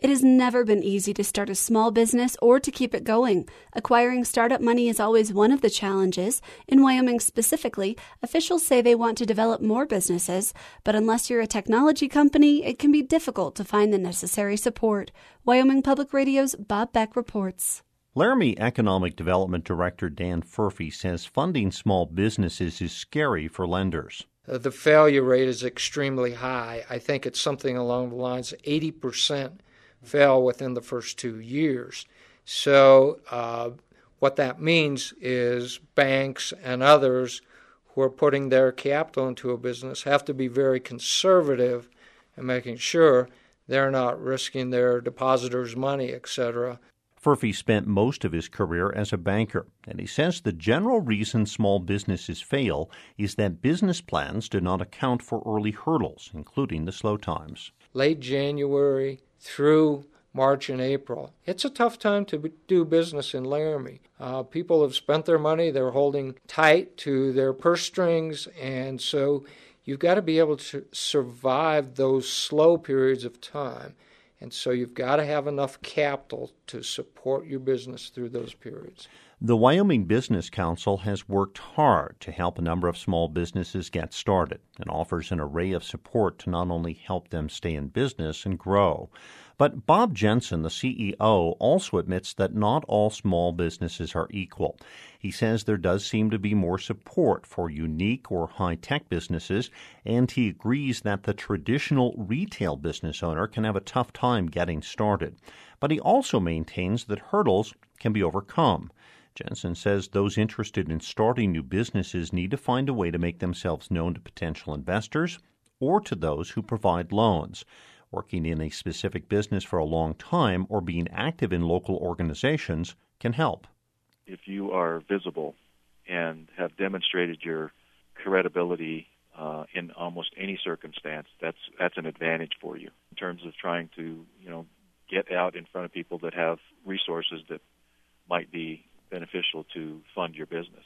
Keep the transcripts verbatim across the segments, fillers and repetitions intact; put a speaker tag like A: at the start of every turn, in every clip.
A: It has never been easy to start a small business or to keep it going. Acquiring startup money is always one of the challenges. In Wyoming specifically, officials say they want to develop more businesses, but unless you're a technology company, it can be difficult to find the necessary support. Wyoming Public Radio's Bob Beck reports.
B: Laramie Economic Development Director Dan Furphy says funding small businesses is scary for lenders.
C: Uh, the failure rate is extremely high. I think it's something along the lines of eighty percent fail within the first two years. So uh, what that means is banks and others who are putting their capital into a business have to be very conservative in making sure they're not risking their depositors' money, et cetera.
B: Furphy spent most of his career as a banker, and he says the general reason small businesses fail is that business plans do not account for early hurdles, including the slow times.
C: Late January through March and April, it's a tough time to do business in Laramie. Uh, people have spent their money, they're holding tight to their purse strings, and so you've got to be able to survive those slow periods of time. And so you've got to have enough capital to support your business through those periods.
B: The Wyoming Business Council has worked hard to help a number of small businesses get started and offers an array of support to not only help them stay in business and grow. But Bob Jensen, the C E O, also admits that not all small businesses are equal. He says there does seem to be more support for unique or high-tech businesses, and he agrees that the traditional retail business owner can have a tough time getting started. But he also maintains that hurdles can be overcome. Jensen says those interested in starting new businesses need to find a way to make themselves known to potential investors or to those who provide loans. Working in a specific business for a long time or being active in local organizations can help.
D: If you are visible and have demonstrated your credibility uh, in almost any circumstance, that's that's an advantage for you in terms of trying to, you know, get out in front of people that have resources that might be beneficial to fund your business.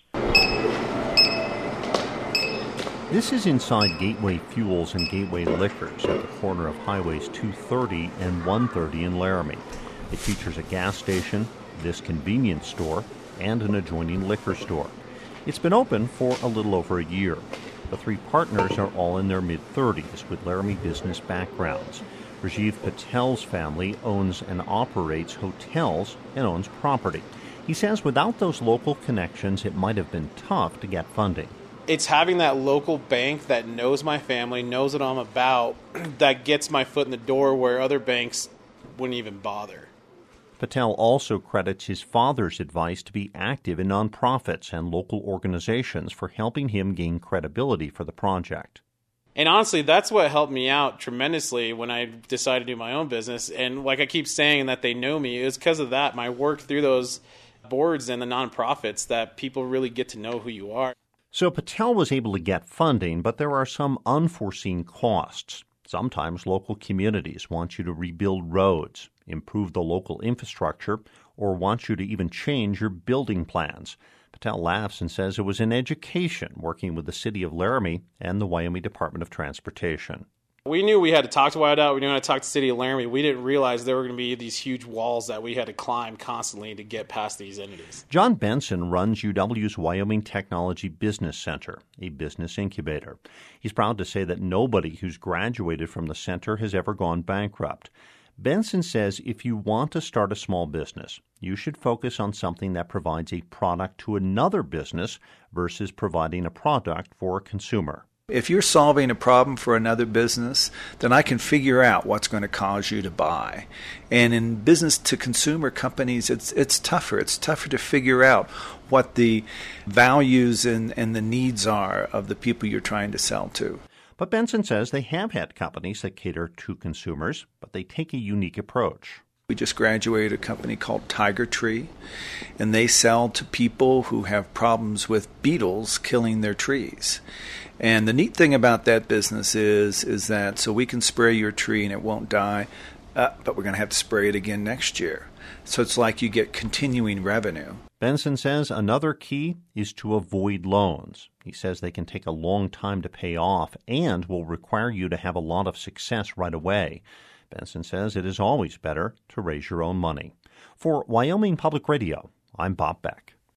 B: This is inside Gateway Fuels and Gateway Liquors at the corner of Highways two thirty and one thirty in Laramie. It features a gas station, this convenience store, and an adjoining liquor store. It's been open for a little over a year. The three partners are all in their mid-thirties with Laramie business backgrounds. Rajiv Patel's family owns and operates hotels and owns property. He says without those local connections, it might have been tough to get funding.
E: It's having that local bank that knows my family, knows what I'm about, that gets my foot in the door where other banks wouldn't even bother.
B: Patel also credits his father's advice to be active in nonprofits and local organizations for helping him gain credibility for the project.
E: And honestly, that's what helped me out tremendously when I decided to do my own business. And like I keep saying that they know me, it was because of that, my work through those boards and the nonprofits, that people really get to know who you are.
B: So Patel was able to get funding, but there are some unforeseen costs. Sometimes local communities want you to rebuild roads, improve the local infrastructure, or want you to even change your building plans. Patel laughs and says it was an education working with the City of Laramie and the Wyoming Department of Transportation.
E: We knew we had to talk to Y D O T. We knew we had to talk to the City of Laramie. We didn't realize there were going to be these huge walls that we had to climb constantly to get past these entities.
B: John Benson runs U W's Wyoming Technology Business Center, a business incubator. He's proud to say that nobody who's graduated from the center has ever gone bankrupt. Benson says if you want to start a small business, you should focus on something that provides a product to another business versus providing a product for a consumer.
F: If you're solving a problem for another business, then I can figure out what's going to cause you to buy. And in business-to-consumer companies, it's it's tougher. It's tougher to figure out what the values and, and the needs are of the people you're trying to sell to.
B: But Benson says they have had companies that cater to consumers, but they take a unique approach.
F: We just graduated a company called Tiger Tree, and they sell to people who have problems with beetles killing their trees. And the neat thing about that business is is that so we can spray your tree and it won't die, uh, but we're going to have to spray it again next year. So it's like you get continuing revenue.
B: Benson says another key is to avoid loans. He says they can take a long time to pay off and will require you to have a lot of success right away. Benson says it is always better to raise your own money. For Wyoming Public Radio, I'm Bob Beck.